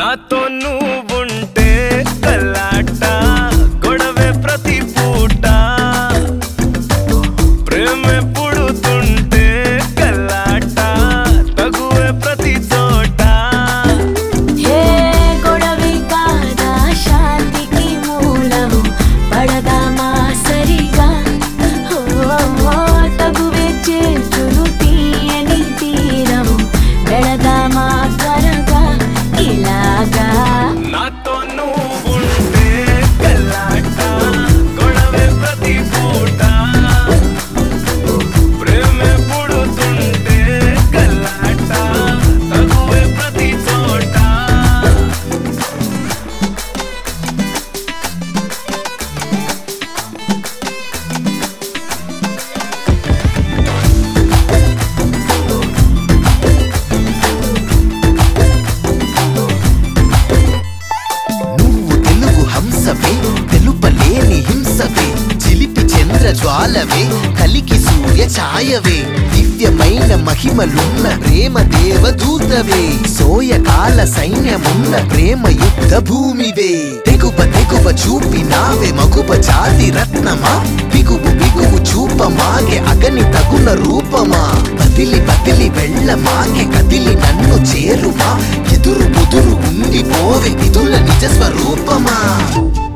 నాతో నువ్వుంటే కల్లాట గొడవే ప్రతి పూట ప్రేమే పుడుతుంటే కల్లాట తగువే ప్రతి చోట హే గొడవే కాదా శాంతికి మూలము పడదామా సరిగా తగువే చేతులు తీయని తీరము వెళదామా త్వరగా ఇలాగా నాతో నువ్వుంటే కల్లాట గొడవే ప్రతి పూట ప్రేమే పుడుతుంటే కల్లాట తగువే ప్రతి చోట నువ్వు తెలుగు హంసవే తెలుపలేని హింసవే చిలిపి చంద్ర జ్వాలవే కలికి సూర్య ఛాయవే దివ్యమైన మహిమలున్న ప్రేమ దేవదూతవే సోయకాల సైన్యమున్న ప్రేమ యుద్ధ భూమివే తెగువ చూపినావే మగుప జాతి రత్నమా బిగువు చూపమాగే అగని తగున రూపమా బదిలి వెళ్ళమాగే కదిలి నన్ను చేరుమా ఎదురు ఉండిపోవే విధుల నిజ స్వరూపమా